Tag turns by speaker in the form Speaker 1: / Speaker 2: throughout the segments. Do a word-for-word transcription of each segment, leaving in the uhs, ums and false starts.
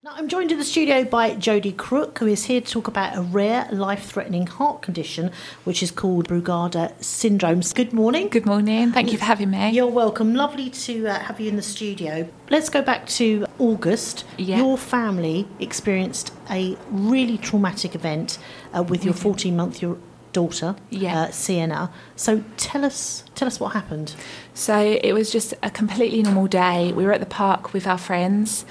Speaker 1: Now, I'm joined in the studio by Jodie Crook, who is here to talk about a rare, life-threatening heart condition, which is called Brugada syndrome. Good morning.
Speaker 2: Good morning. Thank you for having me.
Speaker 1: You're welcome. Lovely to uh, have you in the studio. Let's go back to August.
Speaker 2: Yeah.
Speaker 1: Your family experienced a really traumatic event uh, with your fourteen-month-old daughter,
Speaker 2: Yeah.
Speaker 1: uh, Sienna. So tell us, tell us what happened.
Speaker 2: So it was just a completely normal day. We were at the park with our friends,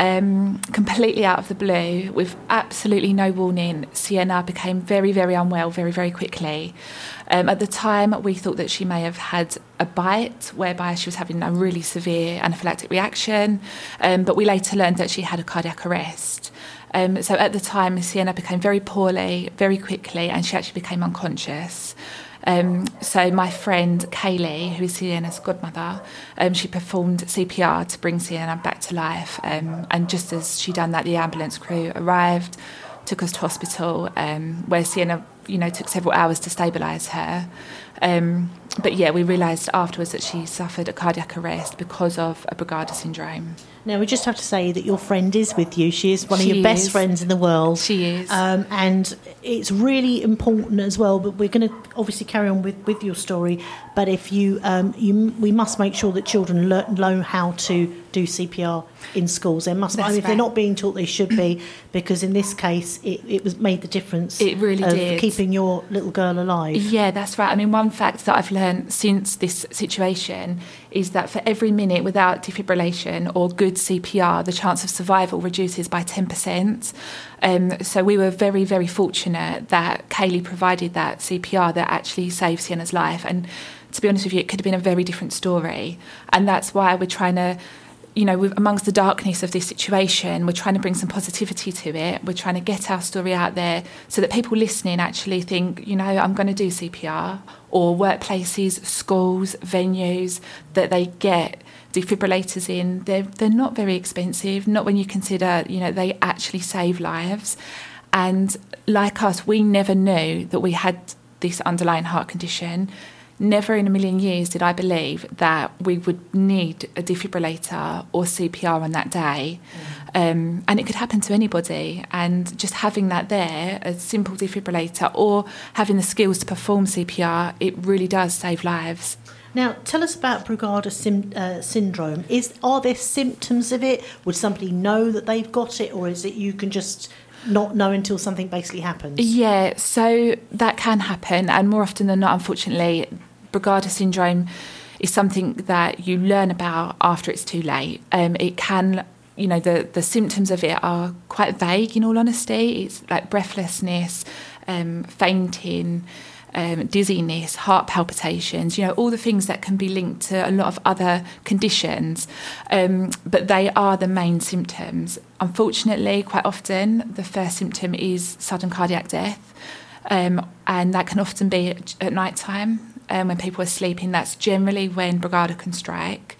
Speaker 2: um, completely out of the blue, with absolutely no warning. Sienna became very, very unwell very, very quickly. Um, at the time, we thought that she may have had a bite, whereby she was having a really severe anaphylactic reaction, um, but we later learned that she had a cardiac arrest. Um, so at the time, Sienna became very poorly, very quickly, and she actually became unconscious. Um, so my friend Kaylee, who is Sienna's godmother, um, she performed C P R to bring Sienna back to life. Um, and just as she done that, the ambulance crew arrived, took us to hospital, um, where Sienna, you know, took several hours to stabilise her. Um, but yeah, we realised afterwards that she suffered a cardiac arrest because of a Brugada syndrome.
Speaker 1: Now, we just have to say that your friend is with you. She is one of
Speaker 2: She
Speaker 1: your best
Speaker 2: is.
Speaker 1: friends in the world.
Speaker 2: She is.
Speaker 1: Um, and it's really important as well, but we're going to obviously carry on with, with your story. But if you, um, you, we must make sure that children learn, know how to do C P R in schools. They must, I
Speaker 2: That's
Speaker 1: mean, if they're
Speaker 2: right.
Speaker 1: not being taught, they should be, because in this case, it, it was made the difference.
Speaker 2: It really
Speaker 1: of
Speaker 2: did.
Speaker 1: keeping your little girl alive.
Speaker 2: Yeah, that's right. I mean, one fact that I've learned since this situation is that for every minute without defibrillation or good C P R, the chance of survival reduces by ten percent. Um, so we were very, very fortunate that Kaylee provided that C P R that actually saved Sienna's life. And to be honest with you, it could have been a very different story. And that's why we're trying to, you know, with, amongst the darkness of this situation, we're trying to bring some positivity to it. We're trying to get our story out there so that people listening actually think, you know, I'm going to do C P R, or workplaces, schools, venues, that they get defibrillators in. They're, they're not very expensive, not when you consider, you know, they actually save lives. And like us, we never knew that we had this underlying heart condition. Never in a million years did I believe that we would need a defibrillator or C P R on that day. Mm. Um, and it could happen to anybody. And just having that there, a simple defibrillator, or having the skills to perform C P R, it really does save lives.
Speaker 1: Now, tell us about Brugada sim, uh, syndrome. Is Are there symptoms of it? Would somebody know that they've got it, or is it you can just not know until something basically happens?
Speaker 2: Yeah, so that can happen, and more often than not, unfortunately, Brugada syndrome is something that you learn about after it's too late. Um, it can, you know, the, the symptoms of it are quite vague, in all honesty. It's like breathlessness, um, fainting, um, dizziness, heart palpitations, you know, all the things that can be linked to a lot of other conditions. Um, but they are the main symptoms. Unfortunately, quite often, the first symptom is sudden cardiac death. Um, and that can often be at, at night time. Um, when people are sleeping, that's generally when Brugada can strike.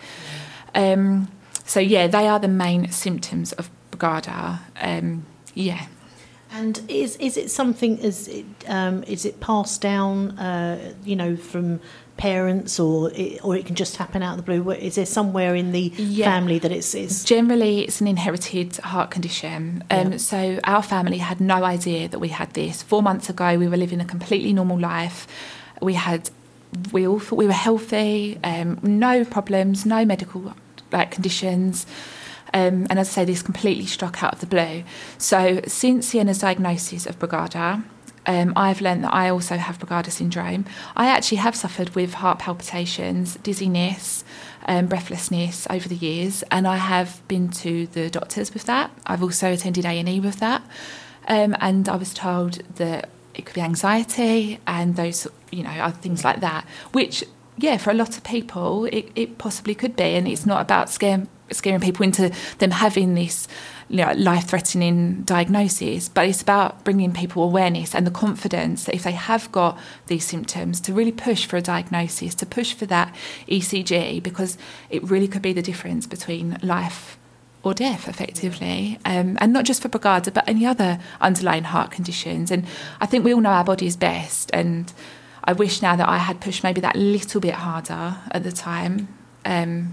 Speaker 2: Um, so, yeah, they are the main symptoms of Brugada. Um, yeah.
Speaker 1: And is is it something, is it, um, is it passed down, uh, you know, from parents, or it, or it can just happen out of the blue? Where- Is there somewhere in the
Speaker 2: Yeah.
Speaker 1: family that it's... it's
Speaker 2: Generally, it's an inherited heart condition. Um,
Speaker 1: Yeah.
Speaker 2: So our family had no idea that we had this. Four months ago, we were living a completely normal life. We had... We all thought we were healthy, um, no problems, no medical like conditions. Um, and as I say, this completely struck out of the blue. So since Sienna's diagnosis of Brugada, um, I've learned that I also have Brugada syndrome. I actually have suffered with heart palpitations, dizziness, um, breathlessness over the years, and I have been to the doctors with that. I've also attended A and E with that. Um, and I was told that it could be anxiety and those, you know, other things like that, which, yeah, for a lot of people, it, it possibly could be. And it's not about scaring, scaring people into them having this, you know, life-threatening diagnosis, but it's about bringing people awareness and the confidence that if they have got these symptoms, to really push for a diagnosis, to push for that E C G, because it really could be the difference between life or death, effectively, um, and not just for Brugada, but any other underlying heart conditions. And I think we all know our bodies best, and I wish now that I had pushed maybe that little bit harder at the time, um,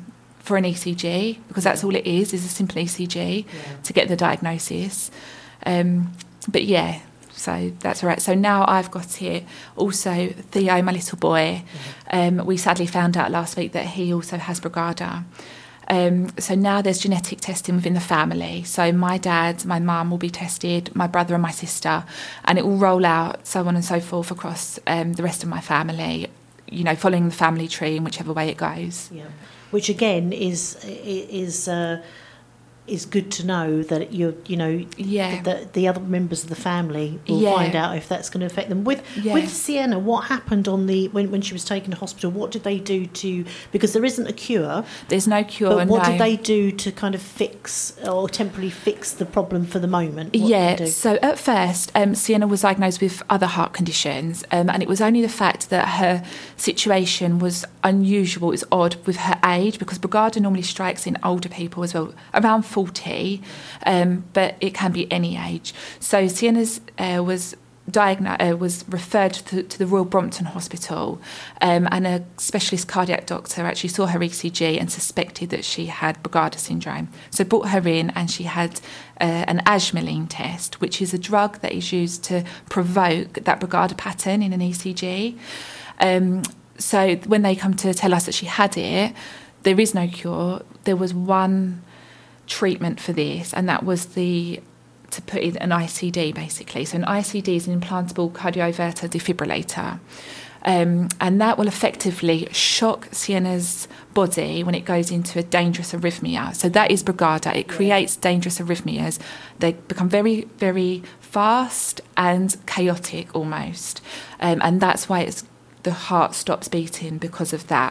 Speaker 2: for an E C G, because that's all it is, is a simple E C G
Speaker 1: Yeah.
Speaker 2: to get the diagnosis. Um, but yeah, so that's all right. So now I've got it. Also, Theo, my little boy, um, we sadly found out last week that he also has Brugada. Um, so now there's genetic testing within the family. So my dad, my mum will be tested, my brother and my sister, and it will roll out, so on and so forth, across um, the rest of my family, you know, following the family tree in whichever way it goes.
Speaker 1: Yeah. Which again is is uh, is good to know that you're, you know,
Speaker 2: Yeah.
Speaker 1: the, the other members of the family will
Speaker 2: Yeah.
Speaker 1: find out if that's going to affect them. With
Speaker 2: Yeah.
Speaker 1: with Sienna, what happened on the when, when she was taken to hospital? What did they do to, because there isn't a cure,
Speaker 2: There's no cure.
Speaker 1: but what
Speaker 2: no.
Speaker 1: did they do to kind of fix or temporarily fix the problem for the moment? What did
Speaker 2: Yeah,
Speaker 1: they do?
Speaker 2: so at first, um, Sienna was diagnosed with other heart conditions, um, and it was only the fact that her situation was unusual, it was odd with her age, because Brugada normally strikes in older people as well, around forty, um, but it can be any age. So Sienna's uh, was diagnosed, uh, was referred to, to the Royal Brompton Hospital, um, and a specialist cardiac doctor actually saw her E C G and suspected that she had Brugada syndrome. So brought her in, and she had uh, an Ajmaline test, which is a drug that is used to provoke that Brugada pattern in an E C G. Um, so when they come to tell us that she had it, there is no cure. There was one treatment for this, and that was the to put in an I C D, basically. So an I C D is an implantable cardioverter defibrillator, um, and that will effectively shock Sienna's body when it goes into a dangerous arrhythmia. So that is Brugada. It creates dangerous arrhythmias. They become very, very fast and chaotic almost, um, and that's why it's the heart stops beating because of that.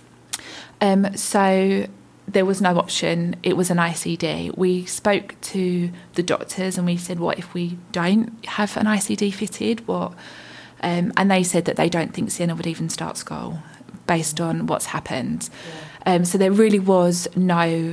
Speaker 2: Um, so there was no option. It was an I C D. We spoke to the doctors and we said, what if we don't have an I C D fitted? What? Um, and they said that they don't think Sienna would even start school based on what's happened. Yeah. Um, so there really was no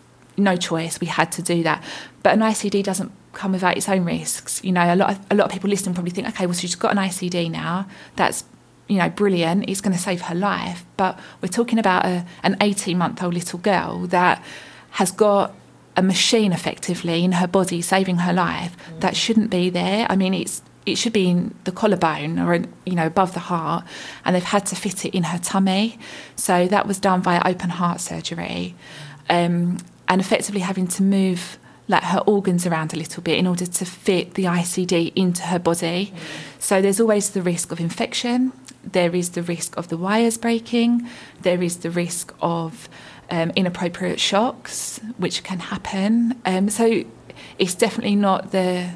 Speaker 2: no choice. We had to do that. But an I C D doesn't come without its own risks. You know, a lot of, a lot of people listening probably think, okay, well, she's got an I C D now. That's, you know, brilliant, it's going to save her life. But we're talking about a, an eighteen-month-old little girl that has got a machine effectively in her body saving her life mm. that shouldn't be there. I mean, it's it should be in the collarbone or, you know, above the heart, and they've had to fit it in her tummy. So that was done via open heart surgery, um, and effectively having to move like her organs around a little bit in order to fit the I C D into her body. Mm. So there's always the risk of infection. There is the risk of the wires breaking. There is the risk of um, inappropriate shocks, which can happen. Um, so it's definitely not the,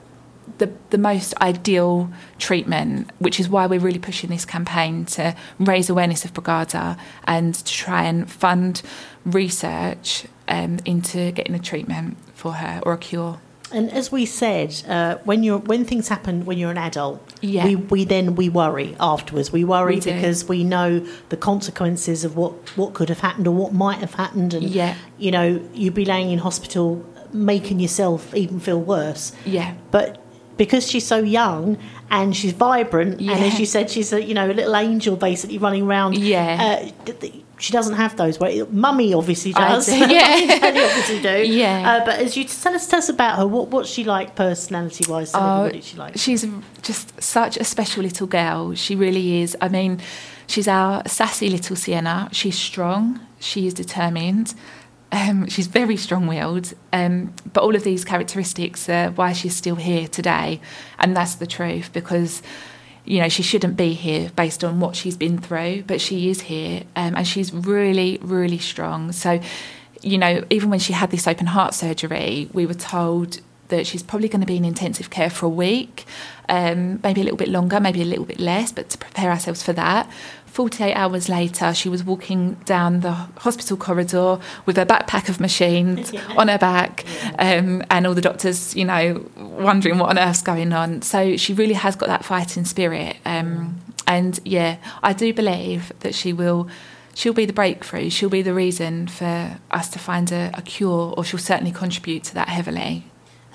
Speaker 2: the the most ideal treatment, which is why we're really pushing this campaign to raise awareness of Brugada and to try and fund research um, into getting a treatment for her or a cure.
Speaker 1: And as we said, uh, when you're when things happen when you're an adult,
Speaker 2: yeah.
Speaker 1: we, we then we worry afterwards. We worry
Speaker 2: we
Speaker 1: because we know the consequences of what, what could have happened or what might have happened, and
Speaker 2: yeah.
Speaker 1: you know, you'd be laying in hospital making yourself even feel worse.
Speaker 2: Yeah.
Speaker 1: But because she's so young and she's vibrant,
Speaker 2: yeah.
Speaker 1: and as you said, she's a you know a little angel basically running around.
Speaker 2: Yeah.
Speaker 1: Uh, She doesn't have those. Well, Mummy obviously does.
Speaker 2: Do, yeah.
Speaker 1: Mummy and Daddy obviously do.
Speaker 2: Yeah.
Speaker 1: Uh, but as you tell us, tell us about her. What what's she like personality wise? Tell
Speaker 2: oh,
Speaker 1: everybody she like.
Speaker 2: She's just such a special little girl. She really is. I mean, she's our sassy little Sienna. She's strong. She is determined. Um, she's very strong-willed. Um, but all of these characteristics are why she's still here today, and that's the truth, because you know, she shouldn't be here based on what she's been through, but she is here, um, and she's really, really strong. So, you know, even when she had this open heart surgery, we were told that she's probably going to be in intensive care for a week, um, maybe a little bit longer, maybe a little bit less, but to prepare ourselves for that. forty-eight hours later, she was walking down the hospital corridor with a backpack of machines yeah. on her back, yeah. um, and all the doctors, you know, wondering what on earth's going on. So she really has got that fighting spirit. Um, and, yeah, I do believe that she will... She'll be the breakthrough. She'll be the reason for us to find a, a cure, or she'll certainly contribute to that heavily.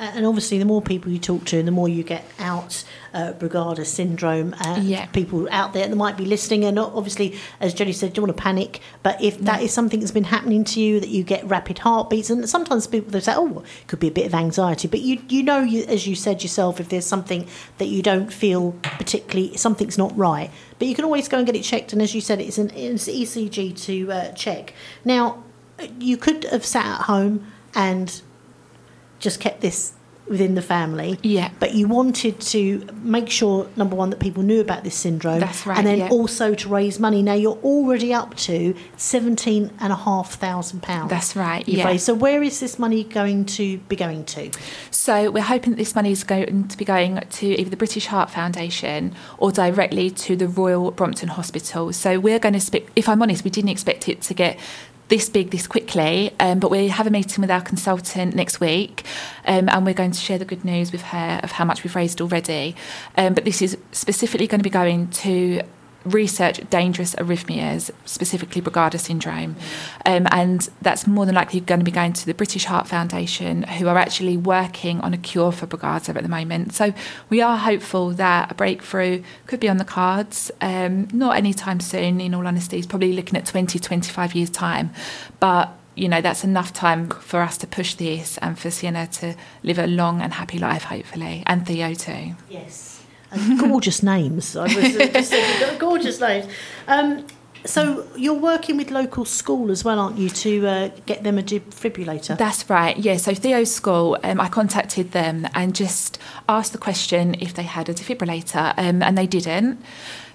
Speaker 1: and obviously the more people you talk to and the more you get out uh, Brugada syndrome, uh,
Speaker 2: yeah.
Speaker 1: people out there that might be listening, and not obviously, as Jenny said, don't want to panic, but if no. that is something that's been happening to you, that you get rapid heartbeats, and sometimes people, they say, oh, it could be a bit of anxiety, but you you know, you, as you said yourself, if there's something that you don't feel particularly, something's not right, but you can always go and get it checked, and as you said, it's an, it's an E C G to uh, check. Now, you could have sat at home and just kept this within the family,
Speaker 2: yeah.
Speaker 1: but you wanted to make sure, number one, that people knew about this syndrome.
Speaker 2: That's right,
Speaker 1: and then
Speaker 2: yeah.
Speaker 1: also to raise money. Now you're already up to seventeen and a half thousand pounds.
Speaker 2: That's right,
Speaker 1: you've
Speaker 2: yeah.
Speaker 1: raised. So where is this money going to be going to?
Speaker 2: So we're hoping that this money is going to be going to either the British Heart Foundation or directly to the Royal Brompton Hospital. So we're going to speak, if I'm honest, we didn't expect it to get this big this quickly, um, but we have a meeting with our consultant next week, um, and we're going to share the good news with her of how much we've raised already. Um, but this is specifically going to be going to research dangerous arrhythmias, specifically Brugada syndrome, um, and that's more than likely going to be going to the British Heart Foundation, who are actually working on a cure for Brugada at the moment. So we are hopeful that a breakthrough could be on the cards, um, not anytime soon, in all honesty. It's probably looking at twenty, twenty-five years time, but you know, that's enough time for us to push this and for Sienna to live a long and happy life, hopefully, and Theo too.
Speaker 1: Yes. And gorgeous names. I was uh, just saying, gorgeous names. Um, so you're working with local school as well, aren't you, to uh, get them a defibrillator?
Speaker 2: That's right, yeah. So Theo's school, um, I contacted them and just asked the question if they had a defibrillator, um, and they didn't.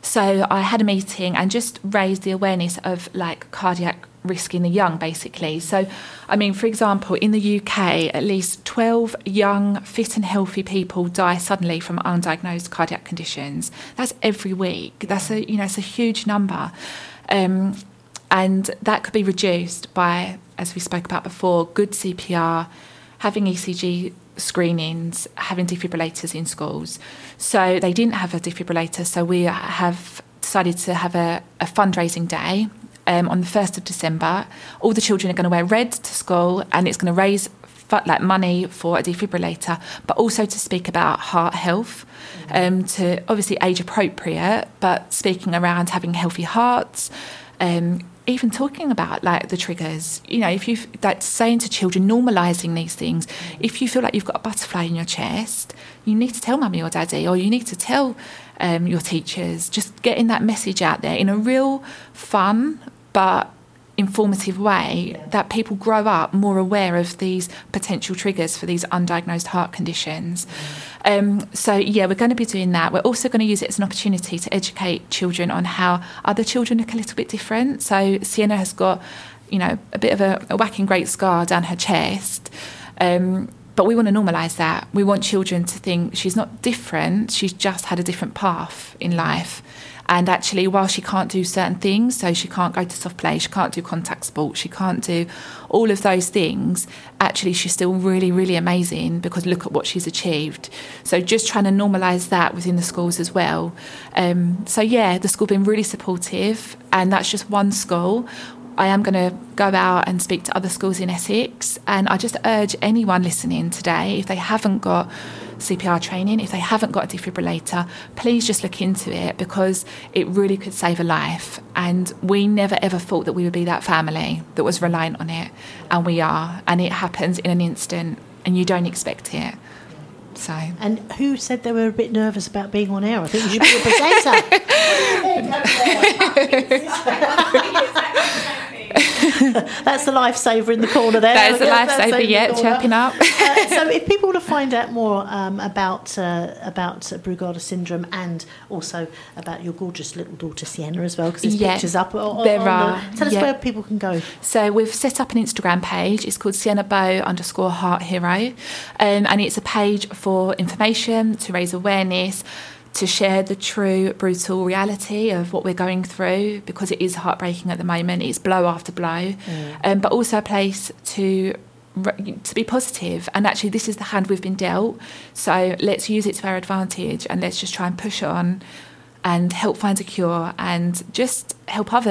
Speaker 2: So I had a meeting and just raised the awareness of like cardiac risk in the young, basically. So, I mean, for example, in the U K, at least twelve young, fit and healthy people die suddenly from undiagnosed cardiac conditions. That's every week. That's a, you know, it's a huge number. Um, and that could be reduced by, as we spoke about before, good C P R, having E C G screenings, having defibrillators in schools. So they didn't have a defibrillator, so we have decided to have a, a fundraising day um, on the first of December. All the children are going to wear red to school, and it's going to raise like money for a defibrillator, but also to speak about heart health, um, to obviously age appropriate, but speaking around having healthy hearts, um, even talking about like the triggers. You know, if you like saying to children, normalising these things. If you feel like you've got a butterfly in your chest, you need to tell mummy or daddy, or you need to tell um, your teachers. Just getting that message out there in a real fun but informative way, yeah, that people grow up more aware of these potential triggers for these undiagnosed heart conditions. Mm-hmm. Um, so, yeah, we're going to be doing that. We're also going to use it as an opportunity to educate children on how other children look a little bit different. So Sienna has got, you know, a bit of a, a whacking great scar down her chest. Um, but we want to normalise that. We want children to think she's not different, she's just had a different path in life. And actually, while she can't do certain things, so she can't go to soft play, she can't do contact sports, she can't do all of those things, actually she's still really, really amazing, because look at what she's achieved. So just trying to normalise that within the schools as well. Um, so yeah, the school been really supportive, and that's just one school. I am going to go out and speak to other schools in Essex, and I just urge anyone listening today, if they haven't got C P R training, if they haven't got a defibrillator, please just look into it, because it really could save a life. And we never ever thought that we would be that family that was reliant on it, and we are, and it happens in an instant and you don't expect it. So. And
Speaker 1: who said they were a bit nervous about being on air? I think you should be a presenter. That's the lifesaver in the corner there.
Speaker 2: That is the lifesaver, yeah, chirping up.
Speaker 1: uh, so if people want to find out more um, about uh, about Brugada syndrome, and also about your gorgeous little daughter Sienna as well, because there's yeah, pictures up on,
Speaker 2: there
Speaker 1: on
Speaker 2: are.
Speaker 1: The, tell us
Speaker 2: yeah.
Speaker 1: where people can go.
Speaker 2: So we've set up an Instagram page. It's called Sienna Bow underscore Heart Hero, um, and it's a page for information, to raise awareness, to share the true brutal reality of what we're going through, because it is heartbreaking at the moment. It's blow after blow, mm. um, but also a place to to be positive. And actually, this is the hand we've been dealt. So let's use it to our advantage, and let's just try and push on and help find a cure, and just help others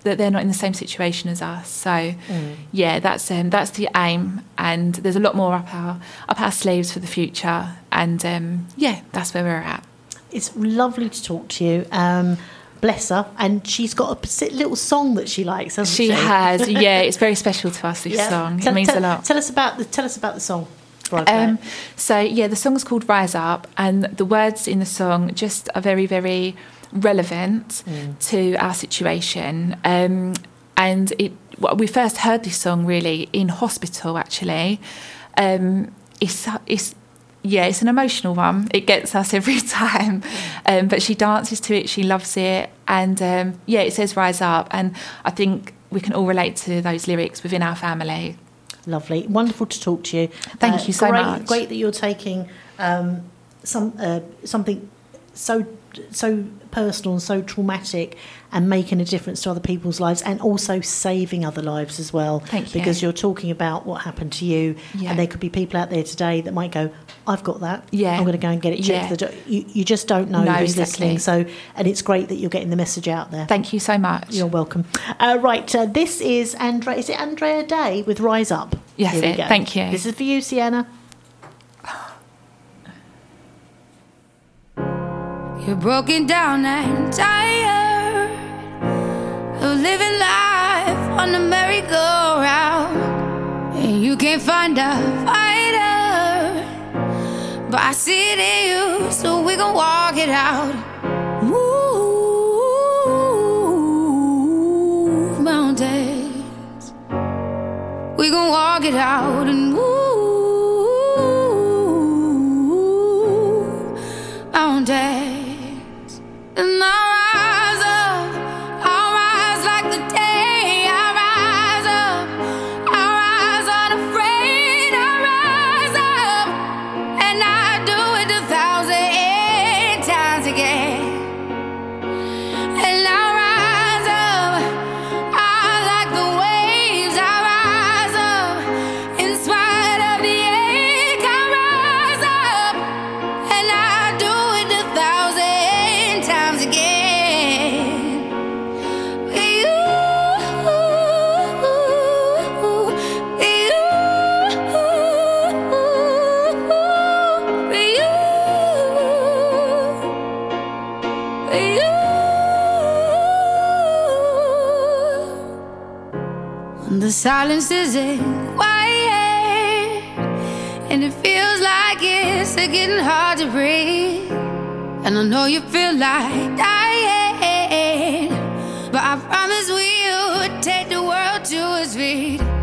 Speaker 2: that they're not in the same situation as us. So, mm. yeah, that's um, that's the aim, and there's a lot more up our up our sleeves for the future. And um, yeah, that's where we're at.
Speaker 1: It's lovely to talk to you. Um, bless her, and she's got a little song that she likes, hasn't she?
Speaker 2: She has, yeah. It's very special to us. This yeah. song,
Speaker 1: tell,
Speaker 2: it means
Speaker 1: tell,
Speaker 2: a lot.
Speaker 1: Tell us about the tell us about the song.
Speaker 2: Um, so yeah, the song's called Rise Up, and the words in the song just are very, very relevant mm. to our situation. Um, and it, well, we first heard this song really in hospital. Actually, um, it's it's yeah, it's an emotional one. It gets us every time. Um, but she dances to it. She loves it, and um, yeah, it says "Rise Up," and I think we can all relate to those lyrics within our family.
Speaker 1: Lovely, wonderful to talk to you.
Speaker 2: Thank uh, you so
Speaker 1: great,
Speaker 2: much.
Speaker 1: Great that you're taking um, some uh, something so so personal and so traumatic and making a difference to other people's lives, and also saving other lives as well.
Speaker 2: Thank you.
Speaker 1: Because you're talking about what happened to you, yeah. and there could be people out there today that might go, "I've got that.
Speaker 2: Yeah,
Speaker 1: I'm going to go and get it checked." Yeah. You, you just don't know
Speaker 2: no,
Speaker 1: who's
Speaker 2: exactly.
Speaker 1: listening. So, and it's great that you're getting the message out there.
Speaker 2: Thank you so much.
Speaker 1: You're welcome. Uh, right, uh, this is Andrea. Is it Andrea Day with "Rise Up"?
Speaker 2: Yes, it. Thank you.
Speaker 1: This is for you, Sienna.
Speaker 3: You're broken down and tired of living life on the merry-go-round, and you can't find a fighter, but I see it in you, so we gon' walk it out. Move mountains, we gon' walk it out and move mountains. And I rise up, I rise like the day. I rise up, I rise unafraid. I rise up, and I do it a thousand times again. And I rise up, I like the waves. I rise up, in spite of the ache. I rise up, and I do it a thousand times again. With you, with you, with you, with you. When the silence isn't quiet and it feels like it's getting hard to breathe, and I know you feel like dying, but I promise we'll take the world to its feet.